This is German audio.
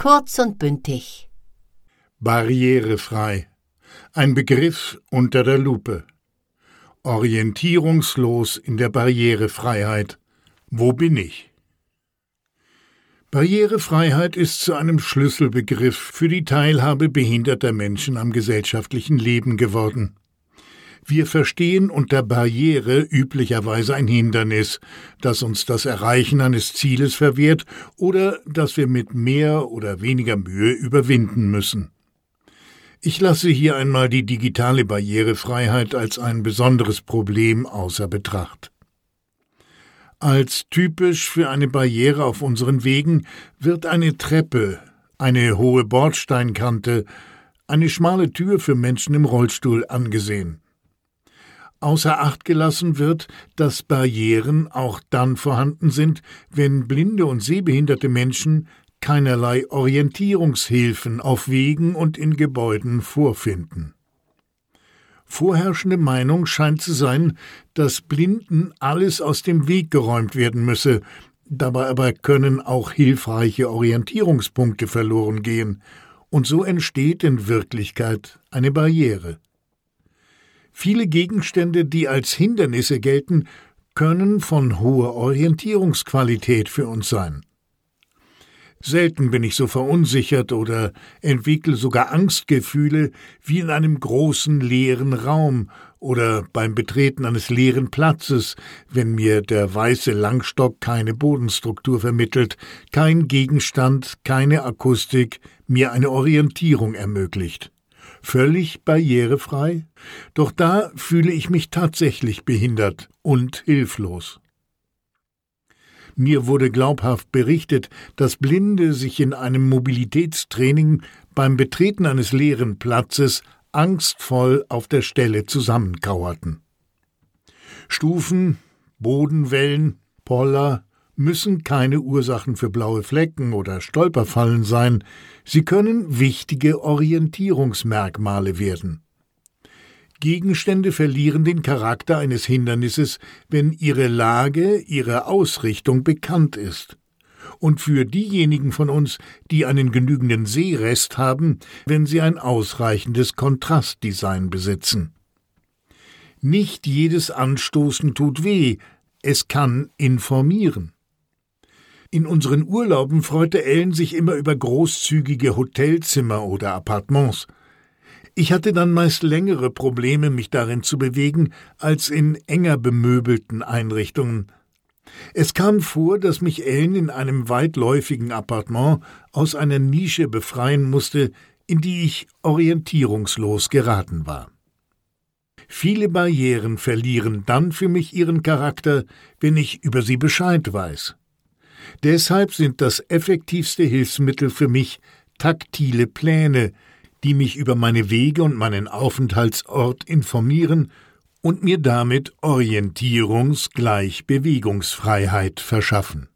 Kurz und bündig. Barrierefrei. Ein Begriff unter der Lupe. Orientierungslos in der Barrierefreiheit. Wo bin ich? Barrierefreiheit ist zu einem Schlüsselbegriff für die Teilhabe behinderter Menschen am gesellschaftlichen Leben geworden. Wir verstehen unter Barriere üblicherweise ein Hindernis, das uns das Erreichen eines Zieles verwehrt oder das wir mit mehr oder weniger Mühe überwinden müssen. Ich lasse hier einmal die digitale Barrierefreiheit als ein besonderes Problem außer Betracht. Als typisch für eine Barriere auf unseren Wegen wird eine Treppe, eine hohe Bordsteinkante, eine schmale Tür für Menschen im Rollstuhl angesehen. Außer Acht gelassen wird, dass Barrieren auch dann vorhanden sind, wenn blinde und sehbehinderte Menschen keinerlei Orientierungshilfen auf Wegen und in Gebäuden vorfinden. Vorherrschende Meinung scheint zu sein, dass Blinden alles aus dem Weg geräumt werden müsse, dabei aber können auch hilfreiche Orientierungspunkte verloren gehen, und so entsteht in Wirklichkeit eine Barriere. Viele Gegenstände, die als Hindernisse gelten, können von hoher Orientierungsqualität für uns sein. Selten bin ich so verunsichert oder entwickle sogar Angstgefühle wie in einem großen leeren Raum oder beim Betreten eines leeren Platzes, wenn mir der weiße Langstock keine Bodenstruktur vermittelt, kein Gegenstand, keine Akustik mir eine Orientierung ermöglicht. Völlig barrierefrei? Doch da fühle ich mich tatsächlich behindert und hilflos. Mir wurde glaubhaft berichtet, dass Blinde sich in einem Mobilitätstraining beim Betreten eines leeren Platzes angstvoll auf der Stelle zusammenkauerten. Stufen, Bodenwellen, Poller müssen keine Ursachen für blaue Flecken oder Stolperfallen sein, sie können wichtige Orientierungsmerkmale werden. Gegenstände verlieren den Charakter eines Hindernisses, wenn ihre Lage, ihre Ausrichtung bekannt ist. Und für diejenigen von uns, die einen genügenden Sehrest haben, wenn sie ein ausreichendes Kontrastdesign besitzen. Nicht jedes Anstoßen tut weh, es kann informieren. In unseren Urlauben freute Ellen sich immer über großzügige Hotelzimmer oder Appartements. Ich hatte dann meist längere Probleme, mich darin zu bewegen, als in enger bemöbelten Einrichtungen. Es kam vor, dass mich Ellen in einem weitläufigen Appartement aus einer Nische befreien musste, in die ich orientierungslos geraten war. Viele Barrieren verlieren dann für mich ihren Charakter, wenn ich über sie Bescheid weiß. Deshalb sind das effektivste Hilfsmittel für mich taktile Pläne, die mich über meine Wege und meinen Aufenthaltsort informieren und mir damit Orientierungs- gleich Bewegungsfreiheit verschaffen.